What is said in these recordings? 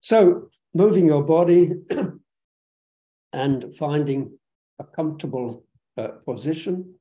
So moving your body and finding a comfortable position.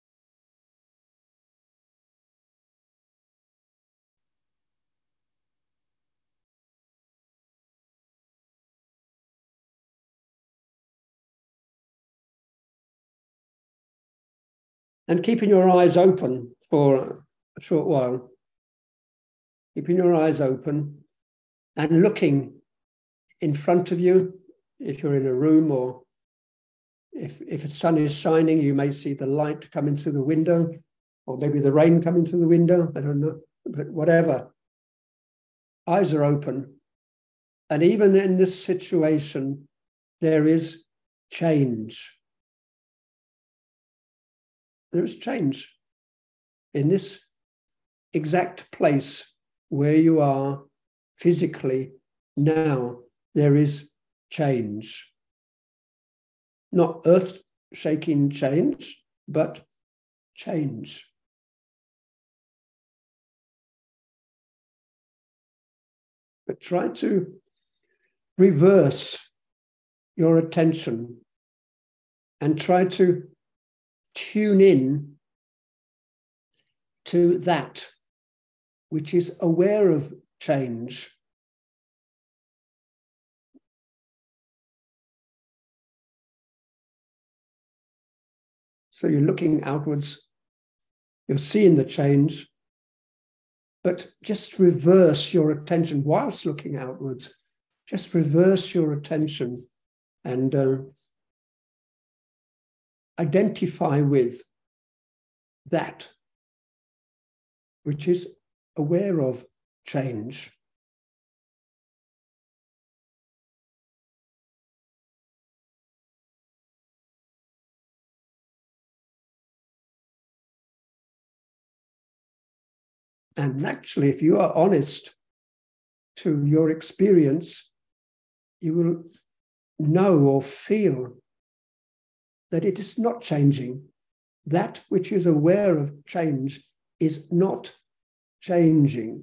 And keeping your eyes open for a short while. Keeping your eyes open and looking in front of you, if you're in a room, or if the sun is shining, you may see the light coming through the window, or maybe the rain coming through the window, I don't know, but whatever. Eyes are open. And even in this situation, there is change. There is change in this exact place where you are physically now. There is change. Not earth-shaking change, but change. But try to reverse your attention and try to tune in to that which is aware of change. So you're looking outwards, you're seeing the change, but just reverse your attention whilst looking outwards. Just reverse your attention and identify with that which is aware of change. And naturally, if you are honest to your experience, you will know or feel that it is not changing. That which is aware of change is not changing.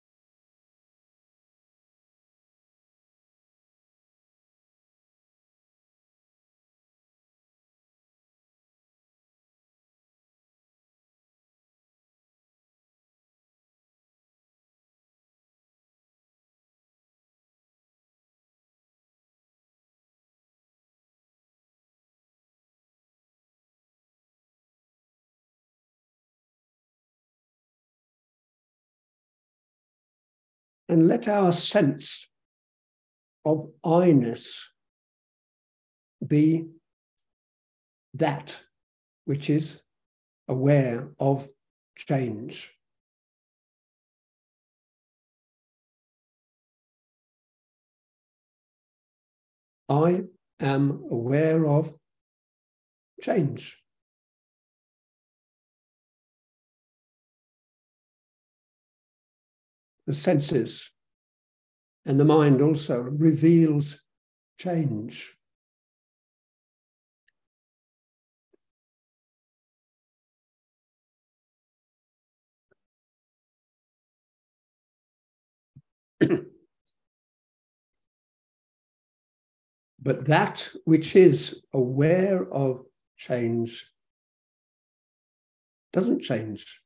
And let our sense of I-ness be that which is aware of change. I am aware of change. The senses and the mind also reveals change. But that which is aware of change doesn't change.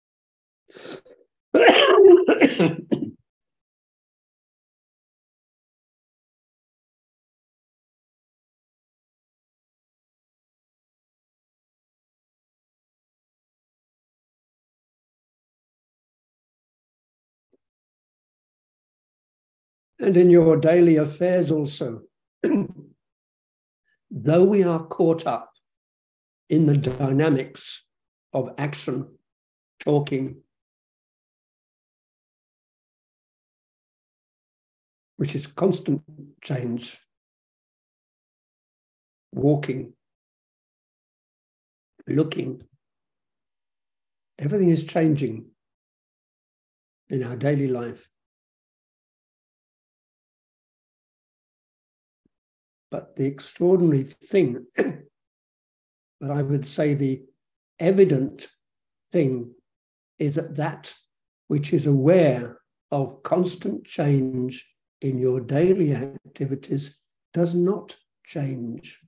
And in your daily affairs also, though we are caught up in the dynamics of action, talking, which is constant change, walking, looking, everything is changing in our daily life. But the extraordinary thing, but I would say the evident thing, is that that which is aware of constant change in your daily activities does not change.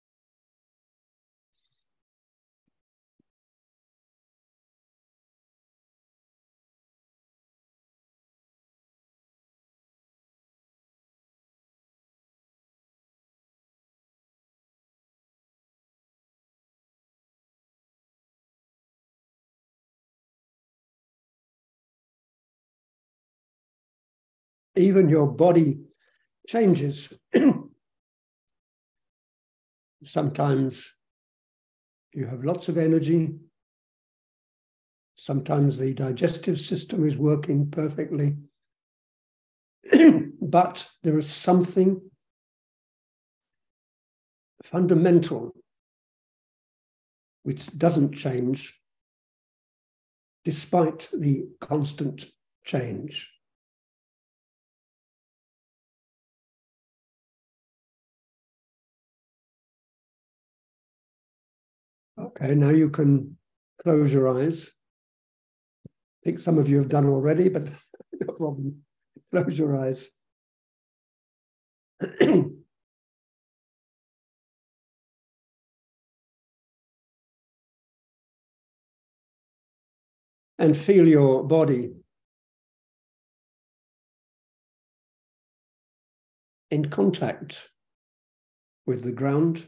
Even your body changes. Sometimes you have lots of energy. Sometimes the digestive system is working perfectly. But there is something fundamental which doesn't change despite the constant change. Okay, now you can close your eyes. I think some of you have done already, but no problem. Close your eyes. And feel your body in contact with the ground.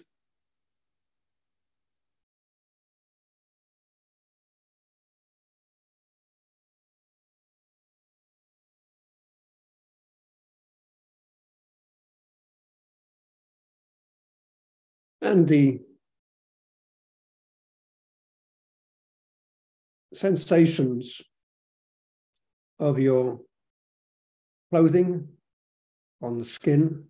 And the sensations of your clothing on the skin.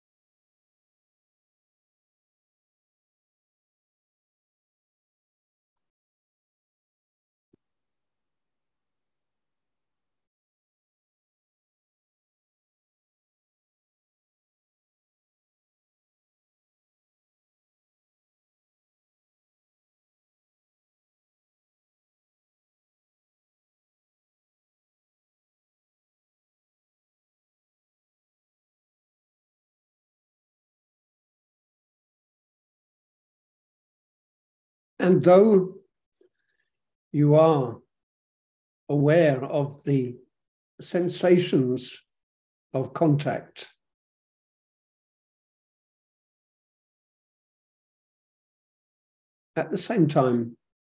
And though you are aware of the sensations of contact, at the same time,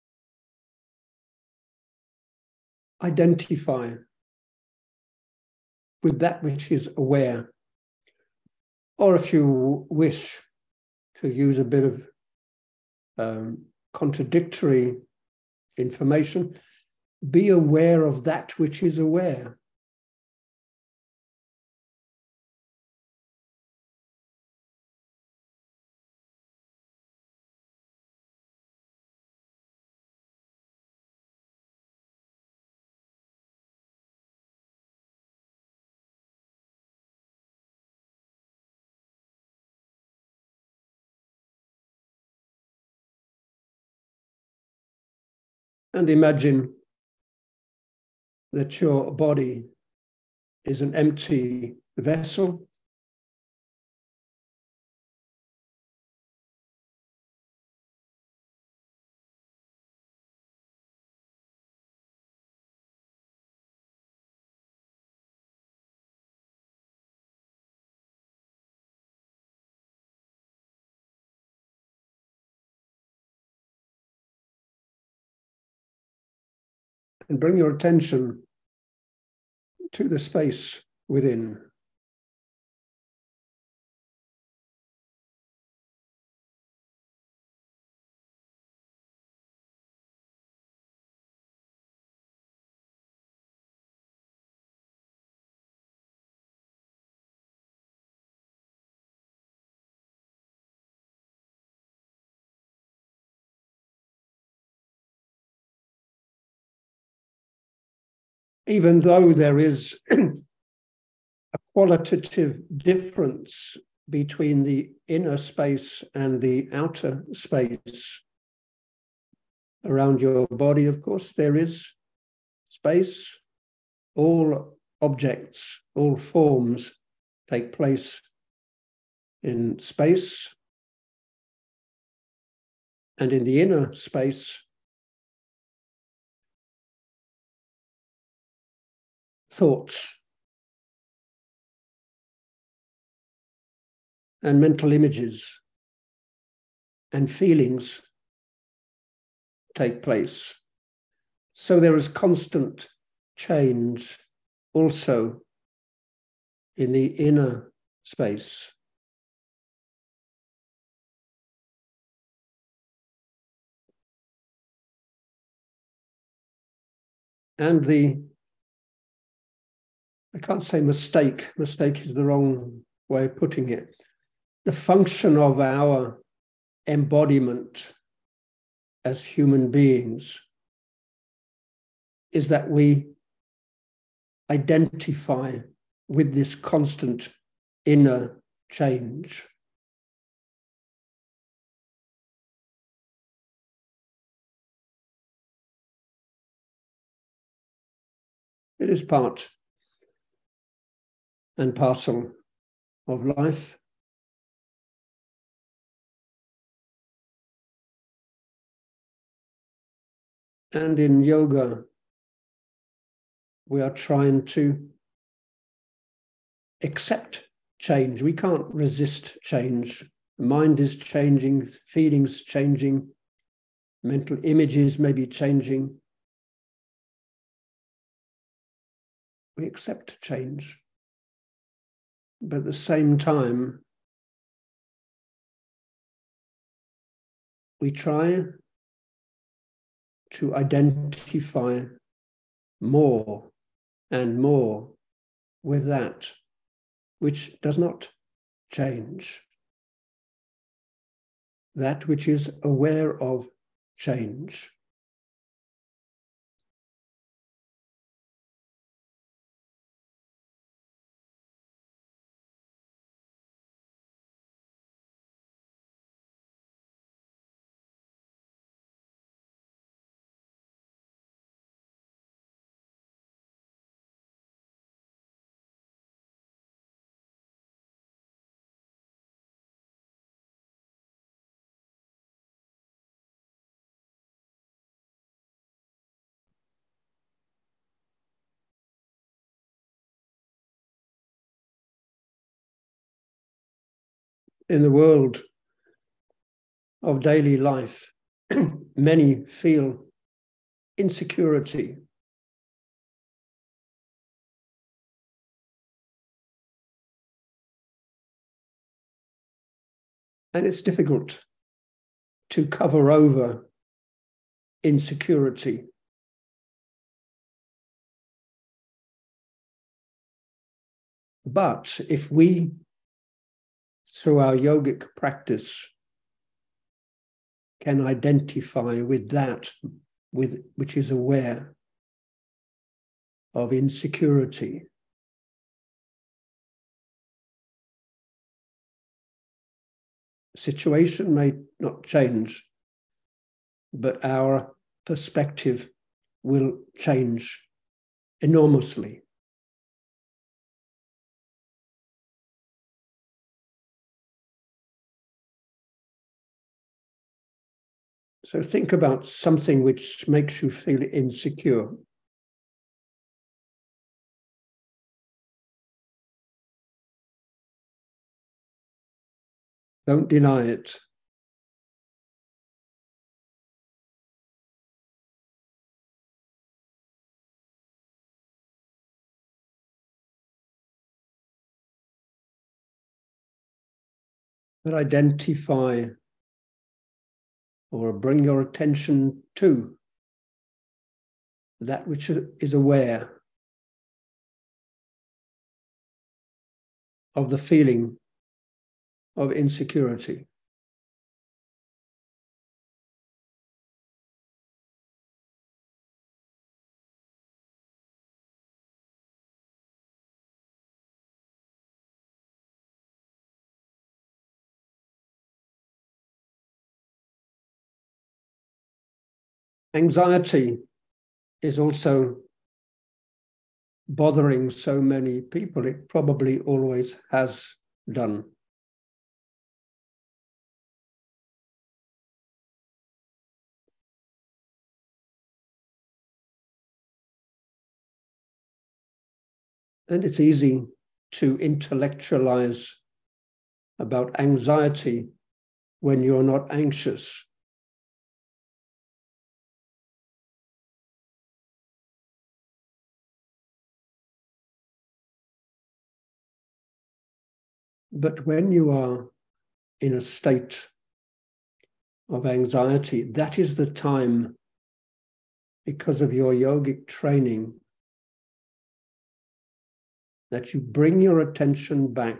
identify with that which is aware. Or if you wish to use a bit of contradictory information, be aware of that which is aware. And imagine that your body is an empty vessel. And bring your attention to the space within. Even though there is a qualitative difference between the inner space and the outer space around your body, of course, there is space. All objects, all forms take place in space, and in the inner space, thoughts and mental images and feelings take place. So there is constant change also in the inner space. And I can't say mistake is the wrong way of putting it. The function of our embodiment as human beings is that we identify with this constant inner change. It is part and parcel of life. And in yoga, we are trying to accept change. We can't resist change. Mind is changing, feelings changing, mental images may be changing. We accept change. But at the same time, we try to identify more and more with that which does not change, that which is aware of change. In the world of daily life, many feel insecurity. And it's difficult to cover over insecurity. But if we, through our yogic practice, can identify with that which is aware of insecurity, situation may not change, but our perspective will change enormously. So think about something which makes you feel insecure. Don't deny it. But identify or bring your attention to that which is aware of the feeling of insecurity. Anxiety is also bothering so many people. It probably always has done. And it's easy to intellectualize about anxiety when you're not anxious. But when you are in a state of anxiety, that is the time, because of your yogic training, that you bring your attention back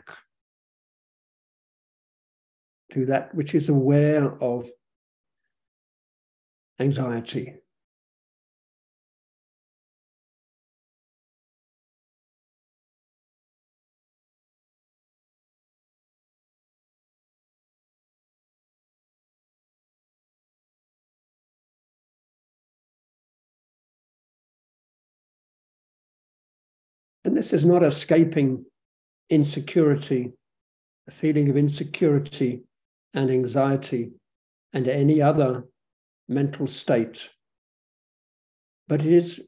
to that which is aware of anxiety. And this is not escaping insecurity, a feeling of insecurity and anxiety and any other mental state, but it is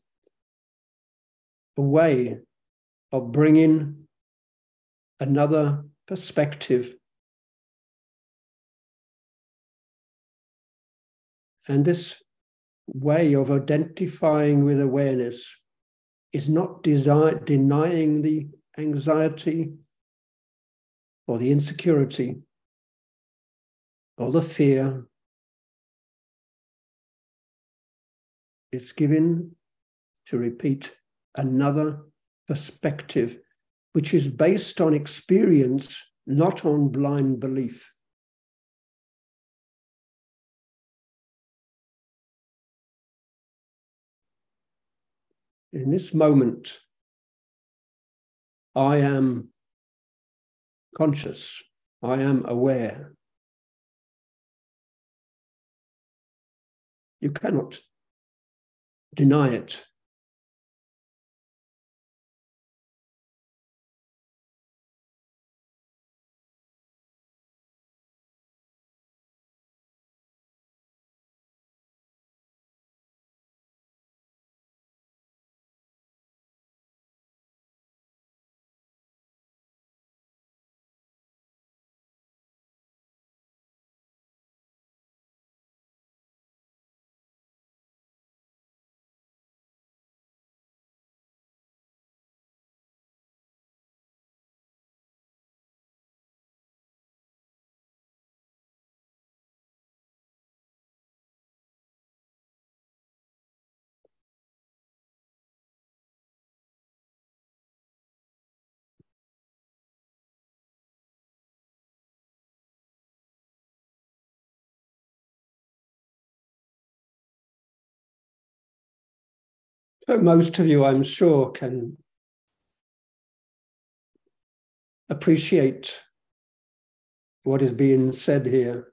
a way of bringing another perspective. And this way of identifying with awareness is not denying the anxiety or the insecurity or the fear. It's given, to repeat, another perspective, which is based on experience, not on blind belief. In this moment, I am conscious, I am aware. You cannot deny it. So most of you, I'm sure, can appreciate what is being said here.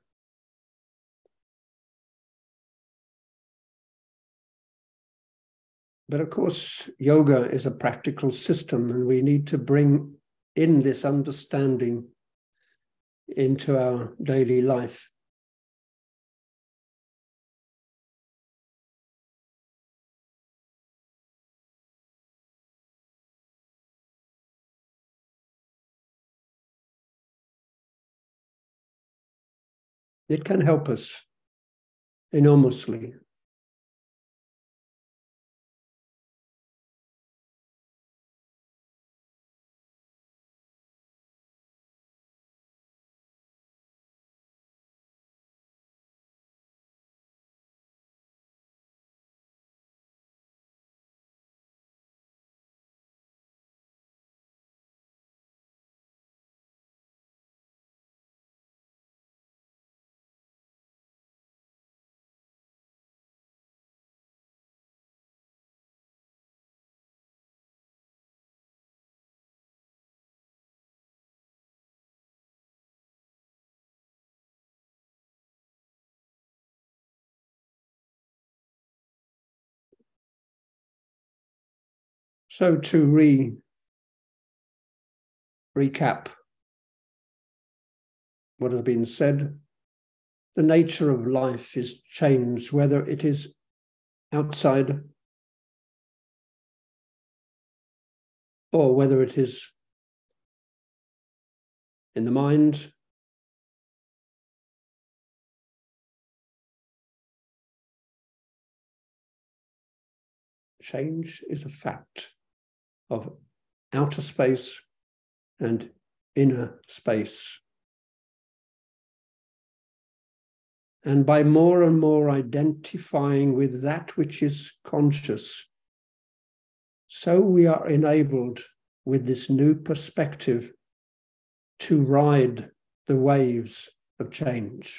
But of course, yoga is a practical system, and we need to bring in this understanding into our daily life. It can help us enormously. So to recap what has been said, the nature of life is changed, whether it is outside or whether it is in the mind. Change is a fact of outer space and inner space. And by more and more identifying with that which is conscious, so we are enabled with this new perspective to ride the waves of change.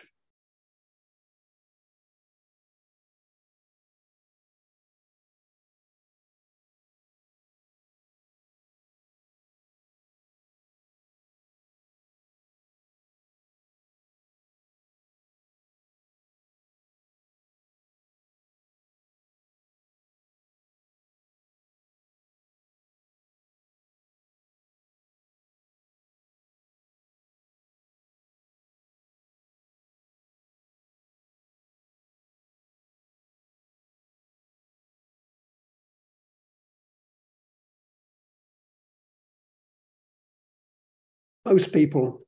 Most people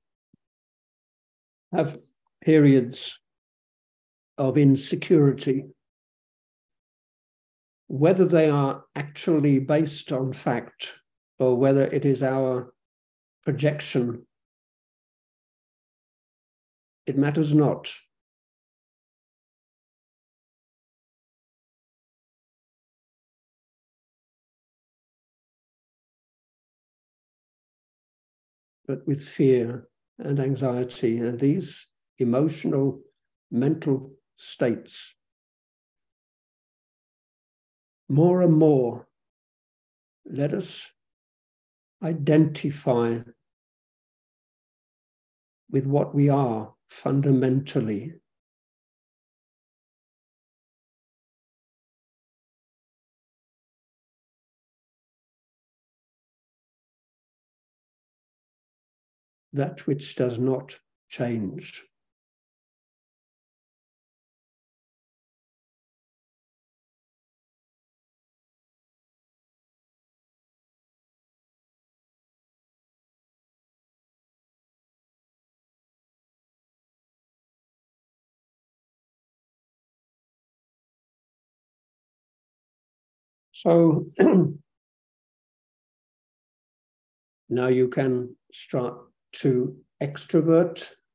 have periods of insecurity, whether they are actually based on fact or whether it is our projection. It matters not. But with fear and anxiety and these emotional, mental states, more and more, let us identify with what we are fundamentally. That which does not change. So now you can start to extrovert